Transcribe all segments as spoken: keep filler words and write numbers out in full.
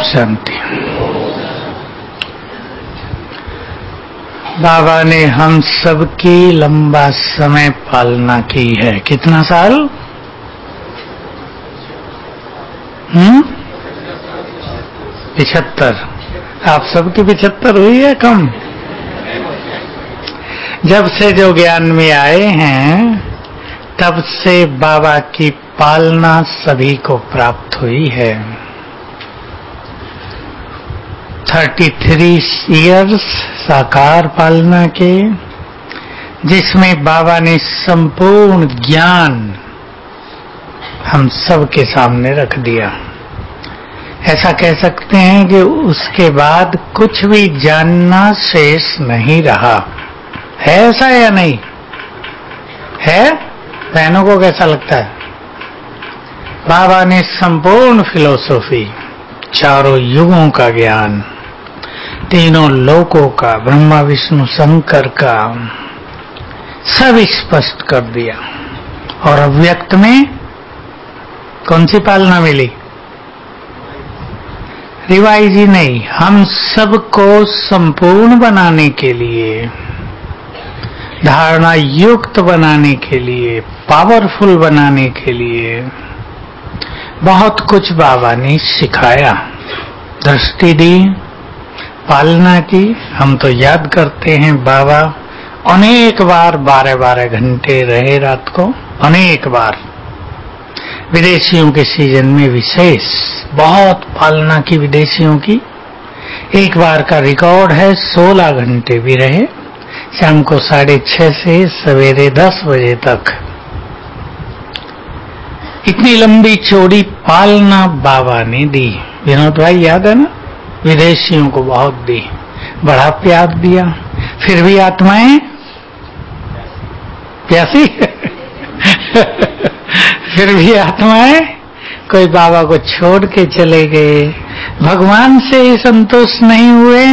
शांति। बाबा ने हम सबकी लंबा समय पालना की है। कितना साल? हम्म पिछहत्तर। आप सबकी पिछहत्तर हुई है कम? जब से जो ज्ञान में आए हैं तब से बाबा की पालना सभी को प्राप्त हुई है। तैंतीस इयर्स साकार पालना के, जिसमें बाबा ने संपूर्ण ज्ञान हम सब के सामने रख दिया। ऐसा कह सकते हैं कि उसके बाद कुछ भी जानना शेष नहीं रहा है। ऐसा या नहीं है? बहनों को कैसा लगता है? बाबा ने संपूर्ण फिलॉसफी, चारों युगों का ज्ञान, तीनों लोकों का, ब्रह्मा विष्णु शंकर का, सब स्पष्ट कर दिया। और अव्यक्त में कौन सी पालना मिली? रिवाइज ही नहीं, हम सबको संपूर्ण बनाने के लिए, धारणा युक्त बनाने के लिए, पावरफुल बनाने के लिए बहुत कुछ बाबा ने सिखाया, दृष्टि दी, पालना की। हम तो याद करते हैं बाबा अनेक बार बारह बारह घंटे रहे रात को, अनेक बार। विदेशियों के सीजन में विशेष बहुत पालना की विदेशियों की। एक बार का रिकॉर्ड है सोलह घंटे भी रहे, शाम को साढ़े छह से सवेरे दस बजे तक। इतनी लंबी चौड़ी पालना बाबा ने दी। विनोद भाई याद है ना? विदेशियों को बहुत दी, बड़ा प्यार दिया। फिर भी आत्माएं प्यासी फिर भी आत्माएं कोई बाबा को छोड़ के चले गए, भगवान से ही संतुष्ट नहीं हुए।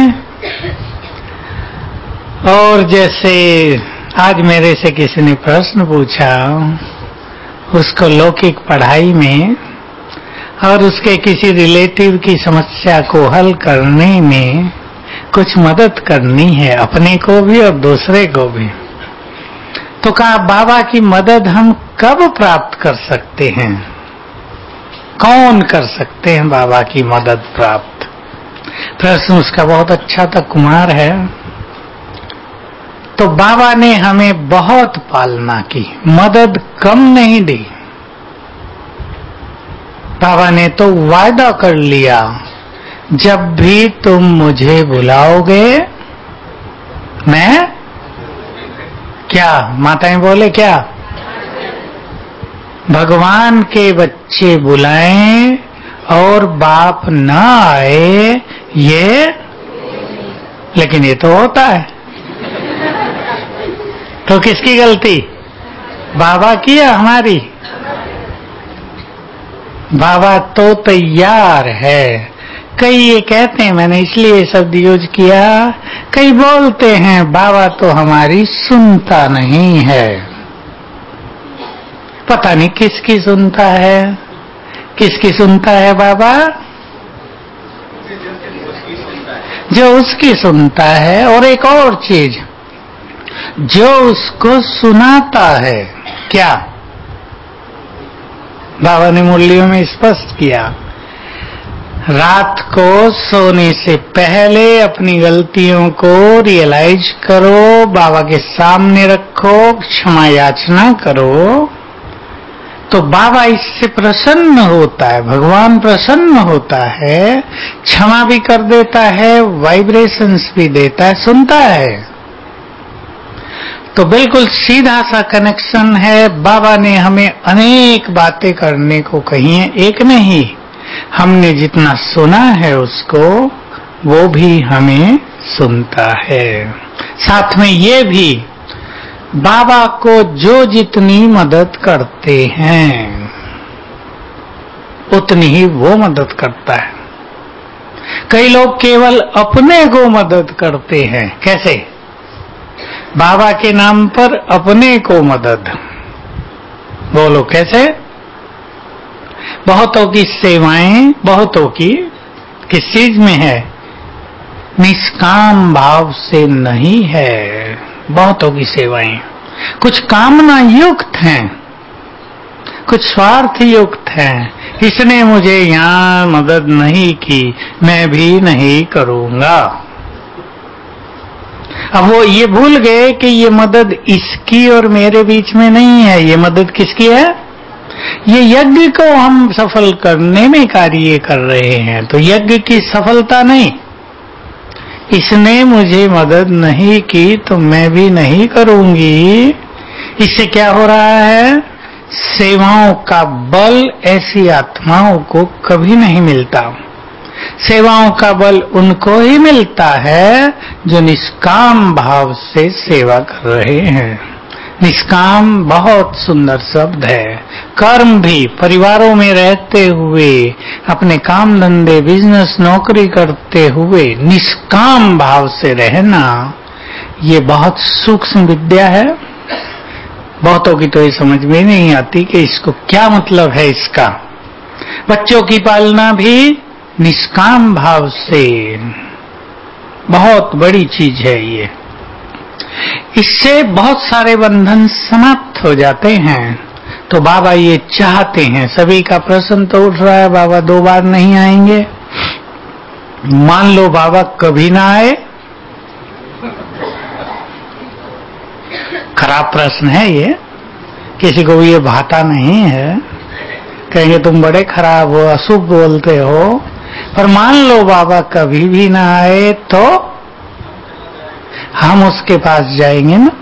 और जैसे आज मेरे से किसी ने प्रश्न पूछा, उसको लौकिक पढ़ाई में और उसके किसी रिलेटिव की समस्या को हल करने में कुछ मदद करनी है, अपने को भी और दूसरे को भी। तो कहा बाबा की मदद हम कब प्राप्त कर सकते हैं? कौन कर सकते हैं बाबा की मदद प्राप्त? प्रश्न उसका बहुत अच्छा था, कुमार है। तो बाबा ने हमें बहुत पालना की, मदद कम नहीं दी। बाबा ने तो वायदा कर लिया, जब भी तुम मुझे बुलाओगे मैं क्या? माताएं बोले क्या? भगवान के बच्चे बुलाएं और बाप ना आए, ये लेकिन ये तो होता है। तो किसकी गलती? बाबा की या हमारी? बाबा तो तैयार है। कई ये कहते हैं, मैंने इसलिए ये शब्द यूज किया, कई बोलते हैं बाबा तो हमारी सुनता नहीं है। पता नहीं किसकी सुनता है, किसकी सुनता है बाबा? जो उसकी सुनता है। और एक और चीज, जो उसको सुनाता है। क्या? बाबा ने मुरलियों में स्पष्ट किया, रात को सोने से पहले अपनी गलतियों को रियलाइज करो, बाबा के सामने रखो, क्षमा याचना करो, तो बाबा इससे प्रसन्न होता है, भगवान प्रसन्न होता है, क्षमा भी कर देता है, वाइब्रेशंस भी देता है, सुनता है। तो बिल्कुल सीधा सा कनेक्शन है। बाबा ने हमें अनेक बातें करने को कही है, एक नहीं। हमने जितना सुना है उसको, वो भी हमें सुनता है। साथ में ये भी, बाबा को जो जितनी मदद करते हैं उतनी ही वो मदद करता है। कई लोग केवल अपने को मदद करते हैं। कैसे? बाबा के नाम पर अपने को मदद। बोलो कैसे? बहुतों की सेवाएं, बहुतों की किस चीज में है? निष्काम भाव से नहीं है। बहुतों की सेवाएं कुछ कामना युक्त हैं, कुछ स्वार्थ युक्त हैं। इसने मुझे यहाँ मदद नहीं की, मैं भी नहीं करूंगा। अब वो ये भूल गए कि ये मदद इसकी और मेरे बीच में नहीं है, ये मदद किसकी है? ये यज्ञ को हम सफल करने में कार्य कर रहे हैं, तो यज्ञ की सफलता नहीं। इसने मुझे मदद नहीं की तो मैं भी नहीं करूंगी। इससे क्या हो रहा है? सेवाओं का बल ऐसी आत्माओं को कभी नहीं मिलता। सेवाओं का बल उनको ही मिलता है जो निष्काम भाव से सेवा कर रहे हैं। निष्काम बहुत सुंदर शब्द है। कर्म भी परिवारों में रहते हुए, अपने काम धंधे बिजनेस नौकरी करते हुए निष्काम भाव से रहना, ये बहुत सूक्ष्म विद्या है। बहुतों की तो ये समझ में नहीं आती कि इसको क्या मतलब है इसका। बच्चों की पालना भी निष्काम भाव से, बहुत बड़ी चीज है ये। इससे बहुत सारे बंधन समाप्त हो जाते हैं। तो बाबा ये चाहते हैं, सभी का प्रश्न तो उठ रहा है, बाबा दो बार नहीं आएंगे। मान लो बाबा कभी ना आए, खराब प्रश्न है ये, किसी को भी ये भाता नहीं है, कहेंगे तुम बड़े खराब हो, अशुभ बोलते हो। पर मान लो बाबा कभी भी ना आए तो हम उसके पास जाएंगे ना।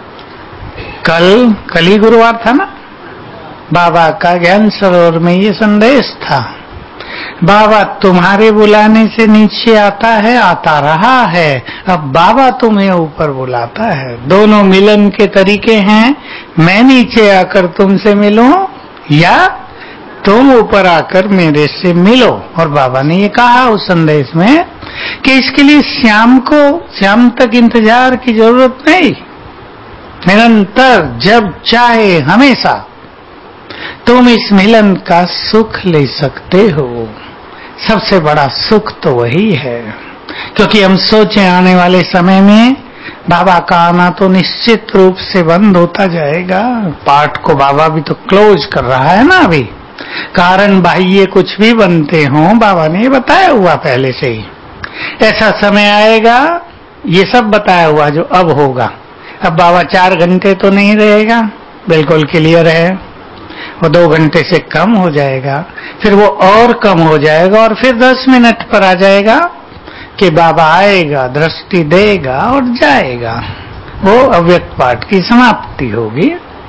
कल कल ही गुरुवार था ना, बाबा का ज्ञान सरोवर में ये संदेश था। बाबा तुम्हारे बुलाने से नीचे आता है, आता रहा है, अब बाबा तुम्हें ऊपर बुलाता है। दोनों मिलन के तरीके हैं, मैं नीचे आकर तुमसे मिलूं या तुम ऊपर आकर मेरे से मिलो। और बाबा ने ये कहा उस संदेश में कि इसके लिए श्याम को श्याम तक इंतजार की जरूरत नहीं, निरंतर जब चाहे हमेशा तुम इस मिलन का सुख ले सकते हो। सबसे बड़ा सुख तो वही है, क्योंकि हम सोचे आने वाले समय में बाबा का आना तो निश्चित रूप से बंद होता जाएगा। पाठ को बाबा भी तो क्लोज कर रहा है ना अभी। कारण बाह्य कुछ भी बनते हों, बाबा ने बताया हुआ पहले से ही, ऐसा समय आएगा, ये सब बताया हुआ जो अब होगा। अब बाबा चार घंटे तो नहीं रहेगा, बिल्कुल क्लियर है। वो दो घंटे से कम हो जाएगा, फिर वो और कम हो जाएगा, और फिर दस मिनट पर आ जाएगा कि बाबा आएगा, दृष्टि देगा और जाएगा। वो अव्यक्त पाठ की समाप्ति होगी।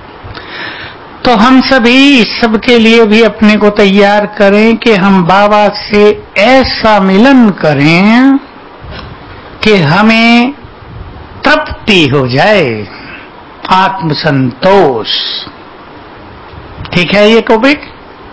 तो हम सभी इस सब के लिए भी अपने को तैयार करें कि हम बाबा से ऐसा मिलन करें कि हमें तृप्ति हो जाए, आत्मसंतोष। ठीक है ये टॉपिक?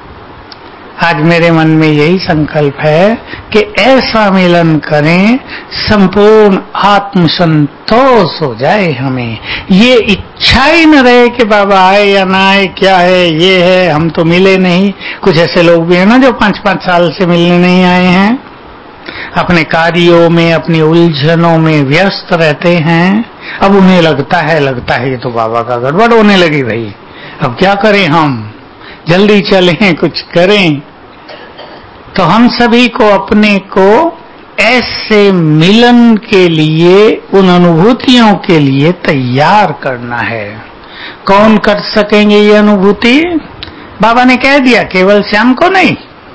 आज मेरे मन में यही संकल्प है कि ऐसा मिलन करें, संपूर्ण आत्मसंतोष हो जाए हमें। ये इच्छा ही न रहे कि बाबा आए या ना आए, क्या है ये है, हम तो मिले नहीं। कुछ ऐसे लोग भी हैं ना जो पांच पांच साल से मिलने नहीं आए हैं, अपने कार्यों में अपनी उलझनों में व्यस्त रहते हैं। अब उन्हें लगता है लगता है ये तो बाबा का गड़बड़ होने लगी भाई, अब क्या करें, हम जल्दी चलें कुछ करें। तो हम सभी को अपने को ऐसे मिलन के लिए, उन अनुभूतियों के लिए तैयार करना है। कौन कर सकेंगे ये अनुभूति? बाबा ने कह दिया, केवल शाम को नहीं,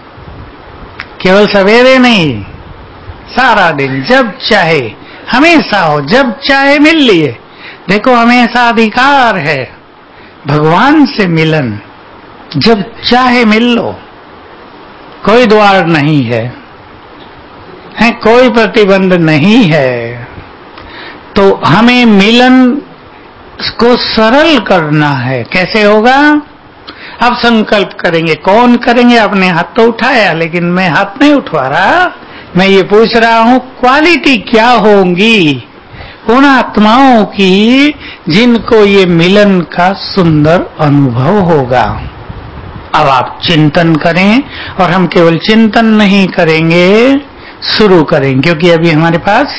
केवल सवेरे नहीं, सारा दिन, जब चाहे, हमेशा हो, जब चाहे मिल लिए। देखो हमेशा अधिकार है भगवान से मिलन, जब चाहे मिल लो, कोई द्वार नहीं है, है कोई प्रतिबंध नहीं है। तो हमें मिलन को सरल करना है। कैसे होगा? अब संकल्प करेंगे। कौन करेंगे? आपने हाथ तो उठाया, लेकिन मैं हाथ नहीं उठवा रहा, मैं ये पूछ रहा हूं क्वालिटी क्या होंगी उन आत्माओं की जिनको ये मिलन का सुंदर अनुभव होगा। अब आप चिंतन करें, और हम केवल चिंतन नहीं करेंगे, शुरू करें, क्योंकि अभी हमारे पास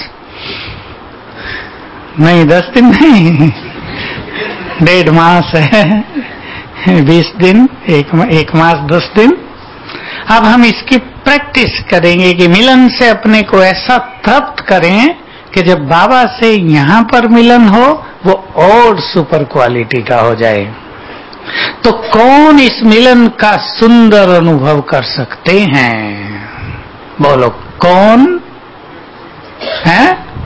नहीं दस दिन नहीं डेढ़ मास है, बीस दिन, एक, एक मास दस दिन। अब हम इसकी प्रैक्टिस करेंगे कि मिलन से अपने को ऐसा तृप्त करें कि जब बाबा से यहाँ पर मिलन हो वो और सुपर क्वालिटी का हो जाए। तो कौन इस मिलन का सुंदर अनुभव कर सकते हैं? बोलो कौन है?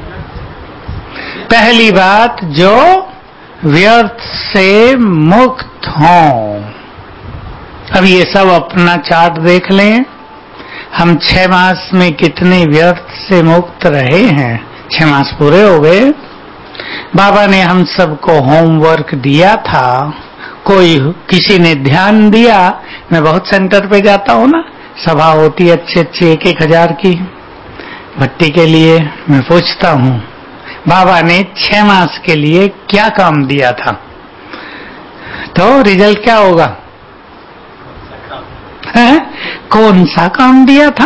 पहली बात, जो व्यर्थ से मुक्त हों। अब ये सब अपना चार्ट देख लें, हम छह मास में कितने व्यर्थ से मुक्त रहे हैं। छह मास पूरे हो गए, बाबा ने हम सबको होमवर्क दिया था, कोई किसी ने ध्यान दिया। मैं बहुत सेंटर पे जाता हूँ ना, सभा होती अच्छी अच्छी एक एक हजार की भट्टी के लिए, मैं पूछता हूँ बाबा ने छह मास के लिए क्या काम दिया था, तो रिजल्ट क्या होगा? है? कौन सा काम दिया था?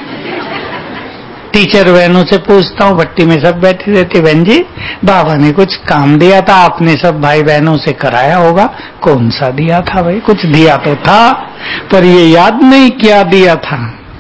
टीचर बहनों से पूछता हूँ, भट्टी में सब बैठी रहती, बहन जी बाबा ने कुछ काम दिया था, आपने सब भाई बहनों से कराया होगा, कौन सा दिया था भाई? कुछ दिया तो था, पर ये याद नहीं क्या दिया था।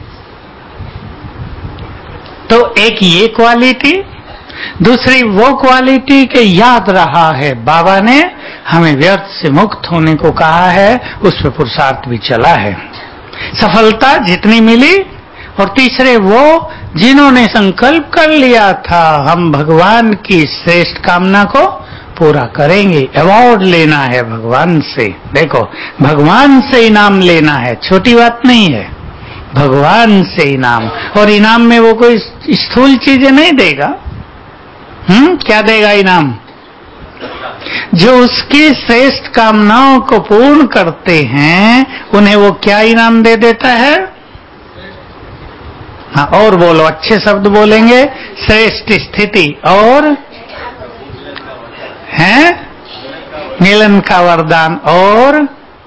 तो एक ये क्वालिटी, दूसरी वो क्वालिटी के याद रहा है, बाबा ने हमें व्यर्थ से मुक्त होने को कहा है, उस पर पुरुषार्थ भी चला है, सफलता जितनी मिली। और तीसरे वो जिन्होंने संकल्प कर लिया था हम भगवान की श्रेष्ठ कामना को पूरा करेंगे, अवार्ड लेना है भगवान से। देखो, भगवान से इनाम लेना है, छोटी बात नहीं है, भगवान से इनाम। और इनाम में वो कोई स्थूल चीजें नहीं देगा। हम्म क्या देगा इनाम? जो उसकी श्रेष्ठ कामनाओं को पूर्ण करते हैं उन्हें वो क्या इनाम दे देता है? हाँ, और बोलो, अच्छे शब्द बोलेंगे। श्रेष्ठ स्थिति और है मिलन का वरदान, और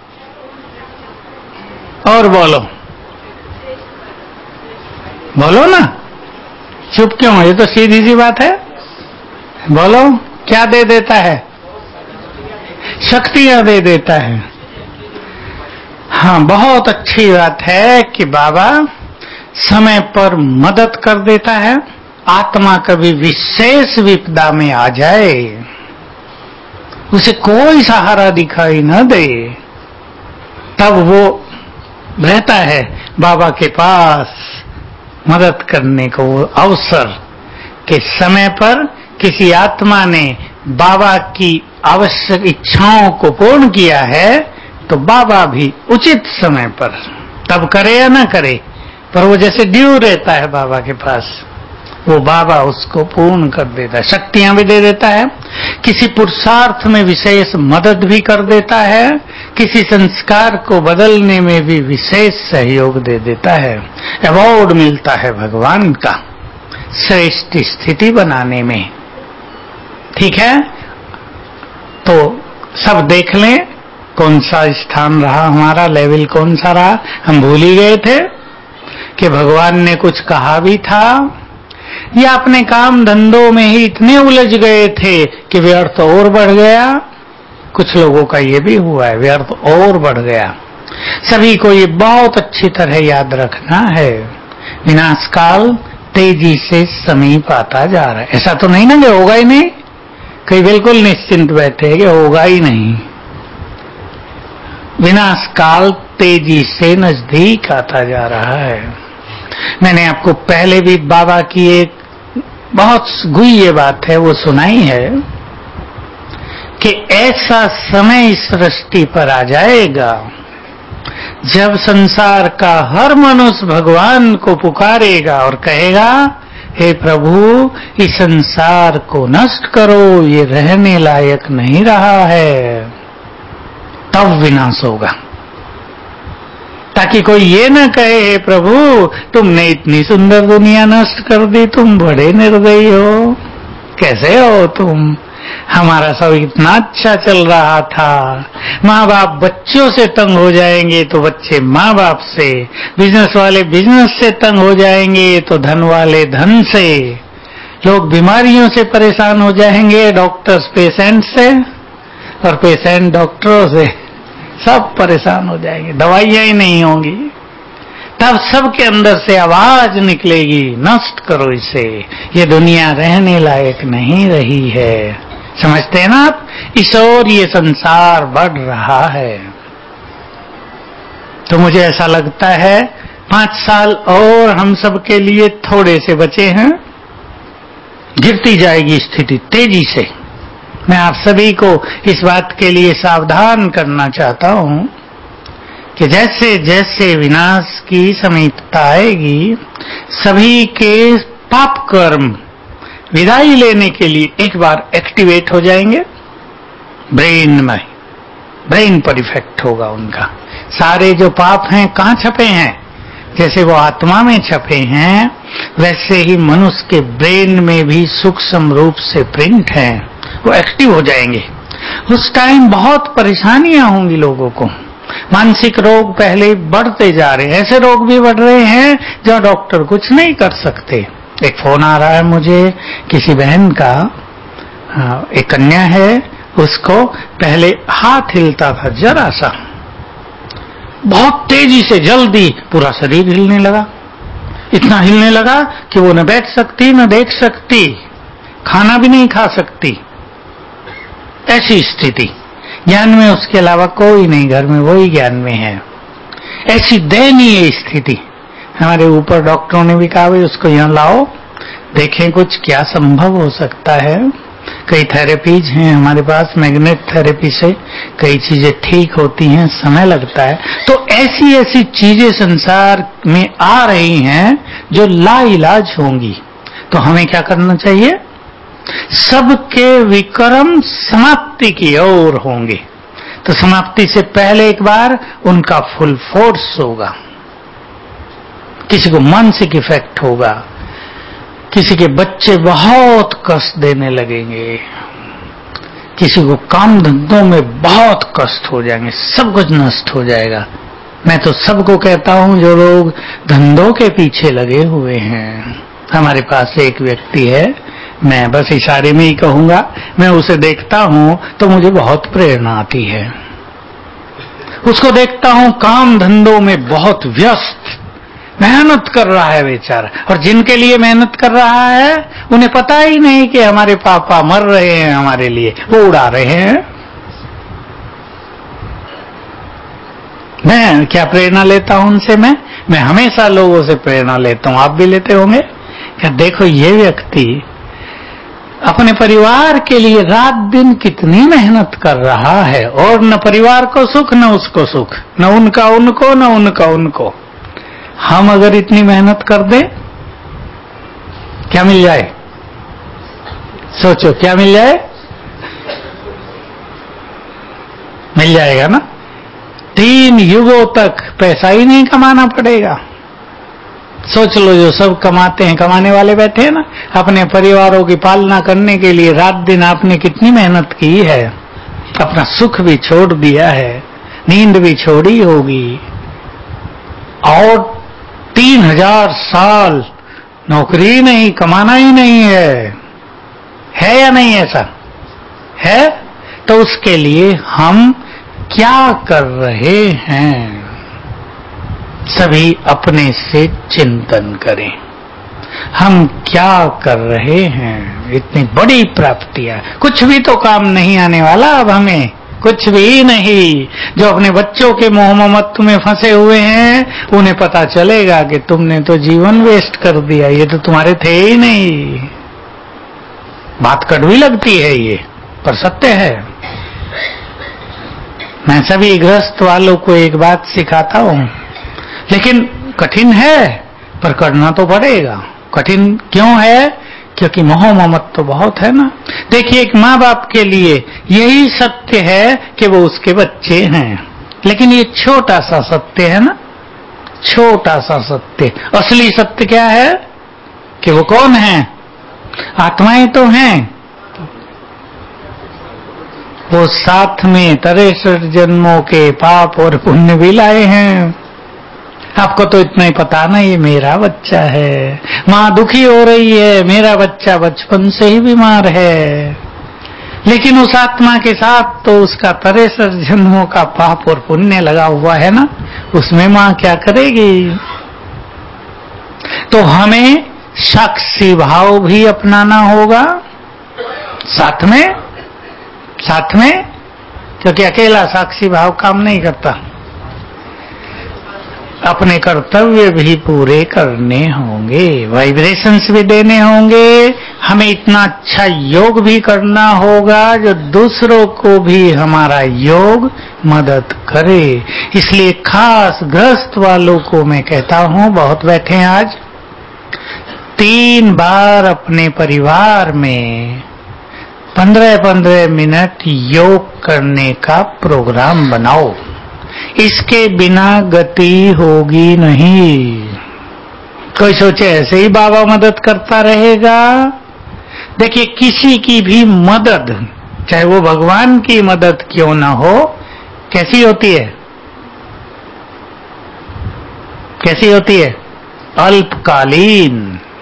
और बोलो बोलो ना, चुप क्यों? ये तो सीधी सी बात है, बोलो क्या दे देता है? शक्तियां दे देता है। हाँ, बहुत अच्छी बात है कि बाबा समय पर मदद कर देता है। आत्मा कभी विशेष विपदा में आ जाए, उसे कोई सहारा दिखाई न दे, तब वो रहता है बाबा के पास मदद करने को अवसर के समय पर। किसी आत्मा ने बाबा की आवश्यक इच्छाओं को पूर्ण किया है तो बाबा भी उचित समय पर, तब करे या ना करे, पर वो जैसे ड्यू रहता है बाबा के पास, वो बाबा उसको पूर्ण कर देता है, शक्तियां भी दे देता है, किसी पुरुषार्थ में विशेष मदद भी कर देता है, किसी संस्कार को बदलने में भी विशेष सहयोग दे देता है। अवार्ड मिलता है भगवान का श्रेष्ठ स्थिति बनाने में। ठीक है, तो सब देख लें कौन सा स्थान रहा हमारा, लेवल कौन सा रहा। हम भूल ही गए थे कि भगवान ने कुछ कहा भी था, या अपने काम धंधों में ही इतने उलझ गए थे कि व्यर्थ और बढ़ गया। कुछ लोगों का ये भी हुआ है, व्यर्थ और बढ़ गया। सभी को ये बहुत अच्छी तरह याद रखना है, विनाश काल तेजी से समीप आता जा रहा है। ऐसा तो नहीं ना कि होगा ही नहीं, कई बिल्कुल निश्चिंत बैठे कि होगा ही नहीं। विनाश काल तेजी से नजदीक आता जा रहा है। मैंने आपको पहले भी बाबा की एक बहुत गुह्य बात है वो सुनाई है कि ऐसा समय इस सृष्टि पर आ जाएगा जब संसार का हर मनुष्य भगवान को पुकारेगा और कहेगा, हे प्रभु इस संसार को नष्ट करो, ये रहने लायक नहीं रहा है। तब विनाश होगा, ताकि कोई ये न कहे, हे प्रभु तुमने इतनी सुंदर दुनिया नष्ट कर दी, तुम बड़े निर्दयी हो, कैसे हो तुम, हमारा सब इतना अच्छा चल रहा था। माँ बाप बच्चों से तंग हो जाएंगे तो बच्चे माँ बाप से, बिजनेस वाले बिजनेस से तंग हो जाएंगे तो धन वाले धन से, लोग बीमारियों से परेशान हो जाएंगे, डॉक्टर्स पेशेंट से और पेशेंट डॉक्टरों से, सब परेशान हो जाएंगे, दवाइयां ही नहीं होंगी। तब सबके अंदर से आवाज निकलेगी, नष्ट करो इसे, ये दुनिया रहने लायक नहीं रही है। समझते हैं ना आप? इस ओर ये संसार बढ़ रहा है। तो मुझे ऐसा लगता है पांच साल और हम सबके लिए थोड़े से बचे हैं, गिरती जाएगी स्थिति तेजी से। मैं आप सभी को इस बात के लिए सावधान करना चाहता हूं कि जैसे जैसे विनाश की समीपता आएगी, सभी के पाप कर्म विदाई लेने के लिए एक बार एक्टिवेट हो जाएंगे। ब्रेन में ब्रेन पर इफेक्ट होगा उनका। सारे जो पाप हैं कहाँ छपे हैं? जैसे वो आत्मा में छपे हैं, वैसे ही मनुष्य के ब्रेन में भी सूक्ष्म रूप से प्रिंट हैं, वो एक्टिव हो जाएंगे। उस टाइम बहुत परेशानियां होंगी लोगों को। मानसिक रोग पहले बढ़ते जा रहे हैं, ऐसे रोग भी बढ़ रहे हैं जो डॉक्टर कुछ नहीं कर सकते। एक फोन आ रहा है मुझे किसी बहन का, एक कन्या है, उसको पहले हाथ हिलता था जरा सा, बहुत तेजी से जल्दी पूरा शरीर हिलने लगा, इतना हिलने लगा कि वो न बैठ सकती न देख सकती, खाना भी नहीं खा सकती, ऐसी स्थिति। ज्ञान में उसके अलावा कोई नहीं, घर में वही ज्ञान में है। ऐसी दयनीय स्थिति। हमारे ऊपर डॉक्टरों ने भी कहा भाई उसको यहाँ लाओ, देखें कुछ क्या संभव हो सकता है। कई थेरेपीज हैं हमारे पास, मैग्नेट थेरेपी से कई चीजें ठीक होती हैं, समय लगता है। तो ऐसी ऐसी चीजें संसार में आ रही हैं जो लाइलाज होंगी। तो हमें क्या करना चाहिए? सबके विक्रम समाप्ति की ओर होंगे। तो समाप्ति से पहले एक बार उनका फुल फोर्स होगा। किसी को मानसिक इफेक्ट होगा, किसी के बच्चे बहुत कष्ट देने लगेंगे, किसी को काम धंधों में बहुत कष्ट हो जाएंगे, सब कुछ नष्ट हो जाएगा। मैं तो सबको कहता हूं जो लोग धंधों के पीछे लगे हुए हैं। हमारे पास एक व्यक्ति है, मैं बस इशारे में ही कहूंगा, मैं उसे देखता हूं तो मुझे बहुत प्रेरणा आती है। उसको देखता हूं काम धंधों में बहुत व्यस्त, मेहनत कर रहा है बेचारा, और जिनके लिए मेहनत कर रहा है उन्हें पता ही नहीं कि हमारे पापा मर रहे हैं हमारे लिए, वो उड़ा रहे हैं। मैं क्या प्रेरणा लेता हूं उनसे? मैं मैं हमेशा लोगों से प्रेरणा लेता हूं, आप भी लेते होंगे। क्या देखो ये व्यक्ति अपने परिवार के लिए रात दिन कितनी मेहनत कर रहा है, और न परिवार को सुख न उसको सुख, न उनका उनको न उनका उनको। हम अगर इतनी मेहनत कर दें, क्या मिल जाए? सोचो क्या मिल जाए? मिल जाएगा ना, तीन युगों तक पैसा ही नहीं कमाना पड़ेगा। सोच लो जो सब कमाते हैं, कमाने वाले बैठे हैं ना, अपने परिवारों की पालना करने के लिए रात दिन आपने कितनी मेहनत की है, अपना सुख भी छोड़ दिया है, नींद भी छोड़ी होगी, और तीन हजार साल नौकरी नहीं, कमाना ही नहीं है, है या नहीं? ऐसा है। तो उसके लिए हम क्या कर रहे हैं? सभी अपने से चिंतन करें, हम क्या कर रहे हैं? इतनी बड़ी प्राप्तियां, कुछ भी तो काम नहीं आने वाला अब हमें, कुछ भी नहीं। जो अपने बच्चों के मोह ममत्व में फंसे हुए हैं उन्हें पता चलेगा कि तुमने तो जीवन वेस्ट कर दिया, ये तो तुम्हारे थे ही नहीं। बात कड़वी लगती है ये, पर सत्य है। मैं सभी गृहस्थ वालों को एक बात सिखाता हूं, लेकिन कठिन है, पर करना तो पड़ेगा। कठिन क्यों है? क्योंकि मोह ममत्व तो बहुत है ना। देखिए, एक माँ बाप के लिए यही सत्य है कि वो उसके बच्चे हैं, लेकिन ये छोटा सा सत्य है ना, छोटा सा सत्य। असली सत्य क्या है? कि वो कौन है? आत्माएं तो हैं, वो साथ में तिरसठ जन्मों के पाप और पुण्य भी लाए हैं। आपको तो इतना ही पता ना, ये मेरा बच्चा है, माँ दुखी हो रही है, मेरा बच्चा बचपन से ही बीमार है। लेकिन उस आत्मा के साथ तो उसका तिरसठ जन्मों का पाप और पुण्य लगा हुआ है ना, उसमें माँ क्या करेगी? तो हमें साक्षी भाव भी अपनाना होगा साथ में साथ में क्योंकि अकेला साक्षी भाव काम नहीं करता। अपने कर्तव्य भी पूरे करने होंगे, वाइब्रेशंस भी देने होंगे, हमें इतना अच्छा योग भी करना होगा जो दूसरों को भी हमारा योग मदद करे। इसलिए खास गृहस्थ वालों को मैं कहता हूं, बहुत बैठे हैं आज, तीन बार अपने परिवार में पंद्रह पंद्रह मिनट योग करने का प्रोग्राम बनाओ। इसके बिना गति होगी नहीं। कोई सोचे ऐसे ही बाबा मदद करता रहेगा। देखिए, किसी की भी मदद, चाहे वो भगवान की मदद क्यों ना हो, कैसी होती है? कैसी होती है? अल्पकालीन।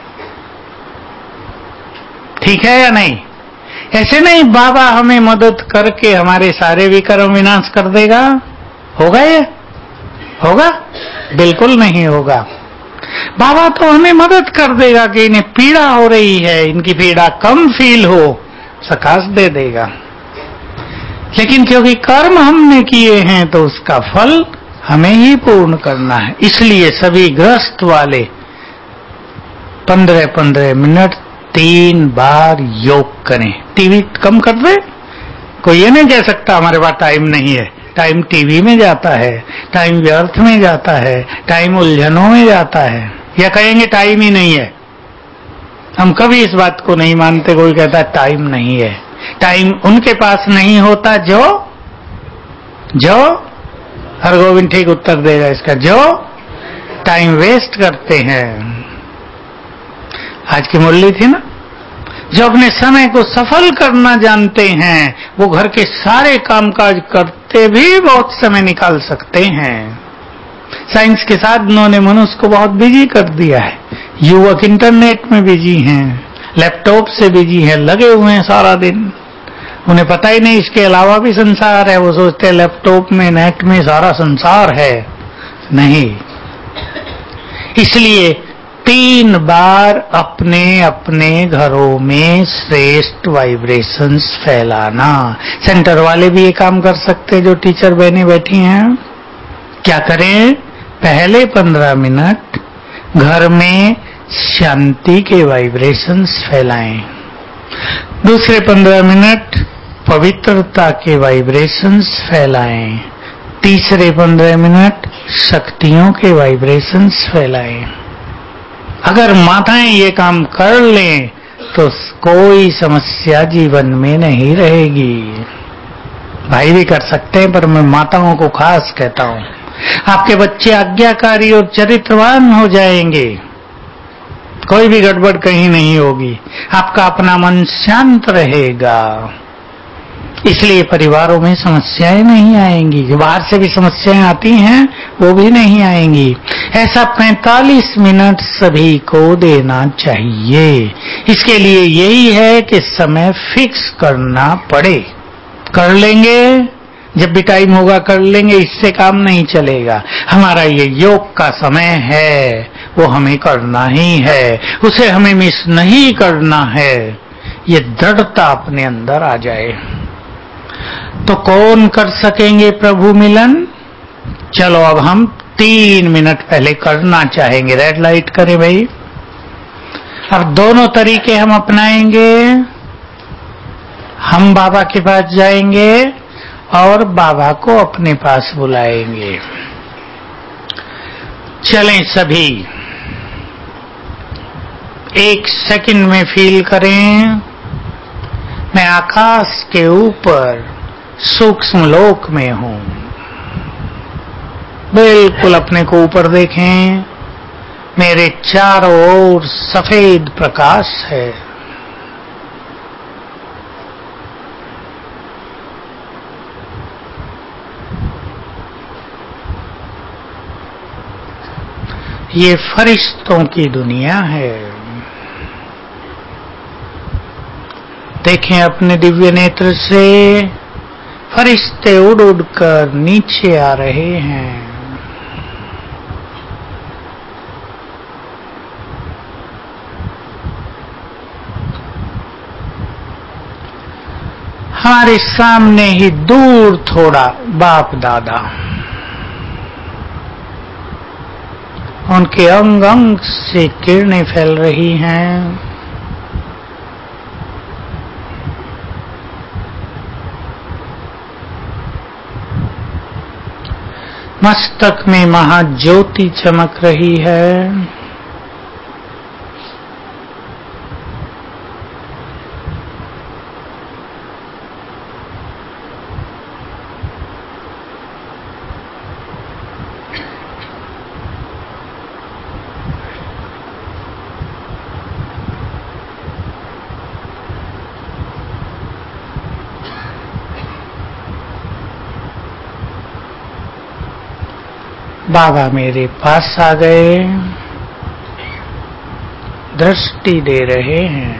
ठीक है या नहीं? ऐसे नहीं बाबा हमें मदद करके हमारे सारे विकर्म विनाश कर देगा। होगा ये? होगा? बिल्कुल नहीं होगा। बाबा तो हमें मदद कर देगा कि इन्हें पीड़ा हो रही है, इनकी पीड़ा कम फील हो, सकाश दे देगा। लेकिन क्योंकि कर्म हमने किए हैं तो उसका फल हमें ही पूर्ण करना है। इसलिए सभी ग्रस्त वाले पंद्रह पंद्रह मिनट तीन बार योग करें। टीवी कम कर दे, कोई ये नहीं कह सकता हमारे पास टाइम नहीं है। टाइम टीवी में जाता है, टाइम व्यर्थ में जाता है, टाइम उलझनों में जाता है, या कहेंगे टाइम ही नहीं है। हम कभी इस बात को नहीं मानते। कोई कहता है टाइम नहीं है। टाइम उनके पास नहीं होता जो जो हरगोविंद ठीक उत्तर देगा इसका, जो टाइम वेस्ट करते हैं। आज की मुरली थी ना, जो अपने समय को सफल करना जानते हैं वो घर के सारे कामकाज करते भी बहुत समय निकाल सकते हैं। साइंस के साथ उन्होंने मनुष्य को बहुत बिजी कर दिया है। युवक इंटरनेट में बिजी हैं, लैपटॉप से बिजी हैं, लगे हुए हैं सारा दिन। उन्हें पता ही नहीं इसके अलावा भी संसार है। वो सोचते हैं लैपटॉप में, नेट में सारा संसार है। नहीं। इसलिए तीन बार अपने अपने घरों में श्रेष्ठ वाइब्रेशंस फैलाना। सेंटर वाले भी ये काम कर सकते हैं जो टीचर बहने बैठी हैं। क्या करें? पहले पंद्रह मिनट घर में शांति के वाइब्रेशंस फैलाएं। दूसरे पंद्रह मिनट पवित्रता के वाइब्रेशंस फैलाएं। तीसरे पंद्रह मिनट शक्तियों के वाइब्रेशंस फैलाएं। अगर माताएं ये काम कर लें तो कोई समस्या जीवन में नहीं रहेगी। भाई भी कर सकते हैं, पर मैं माताओं को खास कहता हूं। आपके बच्चे आज्ञाकारी और चरित्रवान हो जाएंगे, कोई भी गड़बड़ कहीं नहीं होगी, आपका अपना मन शांत रहेगा। इसलिए परिवारों में समस्याएं नहीं आएंगी। जो बाहर से भी समस्याएं आती हैं वो भी नहीं आएंगी। ऐसा पैंतालीस मिनट सभी को देना चाहिए। इसके लिए यही है कि समय फिक्स करना पड़े। कर लेंगे, जब भी टाइम होगा कर लेंगे, इससे काम नहीं चलेगा। हमारा ये योग का समय है, वो हमें करना ही है, उसे हमें मिस नहीं करना है। ये दृढ़ता अपने अंदर आ जाए तो कौन कर सकेंगे प्रभु मिलन? चलो अब हम तीन मिनट पहले करना चाहेंगे। रेड लाइट करें भाई। अब दोनों तरीके हम अपनाएंगे। हम बाबा के पास जाएंगे और बाबा को अपने पास बुलाएंगे। चलें सभी, एक सेकंड में फील करें मैं आकाश के ऊपर सूक्ष्म लोक में हूं। बिल्कुल अपने को ऊपर देखें। मेरे चारों ओर सफेद प्रकाश है। ये फरिश्तों की दुनिया है। देखें अपने दिव्य नेत्र से, फरिश्ते उड़ उड़ कर नीचे आ रहे हैं। हमारे सामने ही दूर थोड़ा बाप दादा, उनके अंग अंग से किरणें फैल रही हैं। मस्तक में महाज्योति चमक रही है। बाबा मेरे पास आ गए, दृष्टि दे रहे हैं।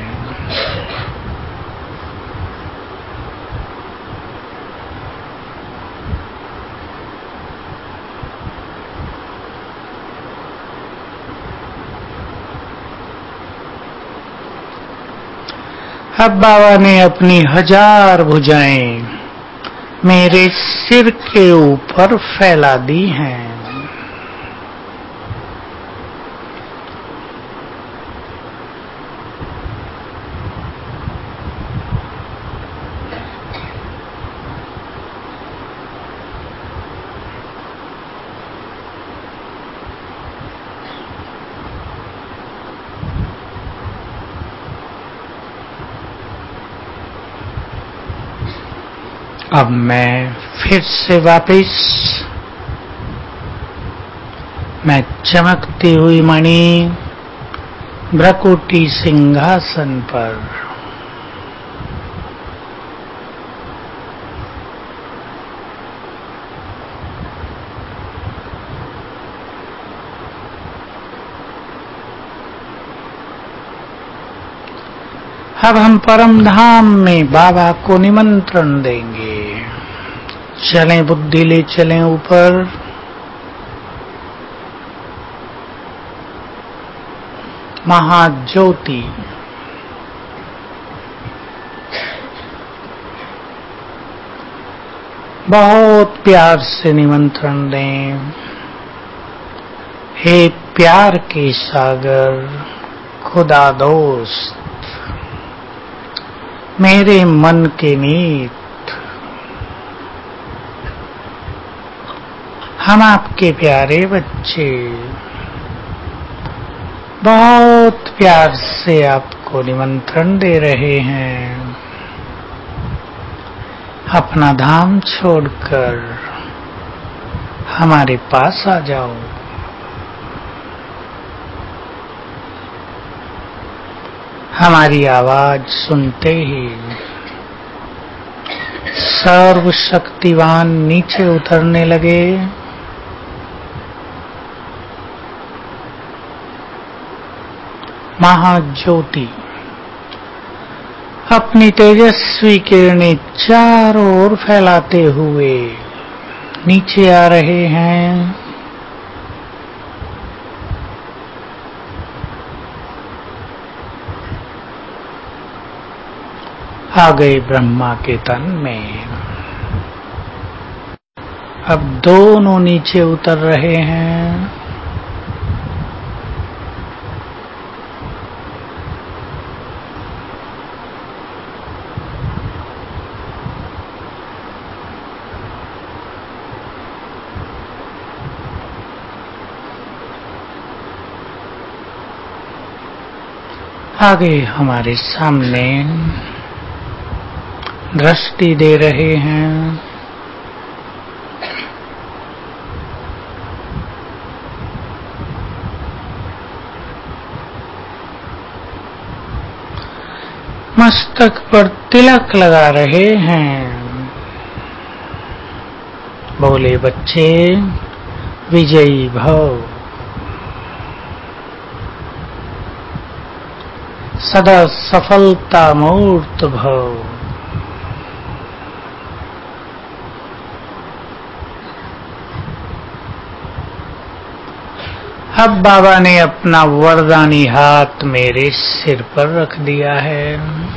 अब बाबा ने अपनी हजार भुजाएं मेरे सिर के ऊपर फैला दी हैं। अब मैं फिर से वापिस मैं चमकती हुई मणि भ्रकुटी सिंहासन पर, अब हम परम धाम में बाबा को निमंत्रण देंगे। चलें बुद्धि ले चलें ऊपर, महाज्योति बहुत प्यार से निमंत्रण दें। हे प्यार के सागर खुदा दोस्त, मेरे मन के मीत, हम आपके प्यारे बच्चे बहुत प्यार से आपको निमंत्रण दे रहे हैं। अपना धाम छोड़कर हमारे पास आ जाओ। हमारी आवाज सुनते ही सर्वशक्तिवान नीचे उतरने लगे। महाज्योति अपनी तेजस्वी किरणें चारों ओर फैलाते हुए नीचे आ रहे हैं। आ गए ब्रह्मा के तन में। अब दोनों नीचे उतर रहे हैं। आगे हमारे सामने दृष्टि दे रहे हैं। मस्तक पर तिलक लगा रहे हैं। बोले बच्चे विजयी भव। सदा सफलता मूर्त भव। अब बाबा ने अपना वरदानी हाथ मेरे सिर पर रख दिया है।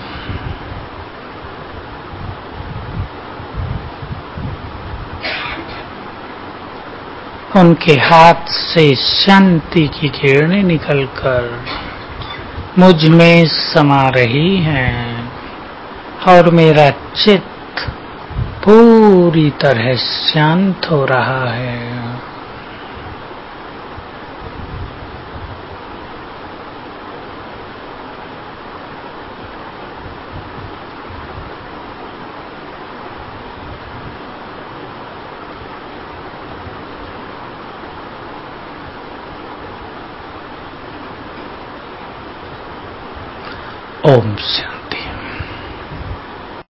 उनके हाथ से शांति की किरणें निकलकर मुझ में समा रही हैं और मेरा चित्त पूरी तरह शांत हो रहा है। ओम शांति।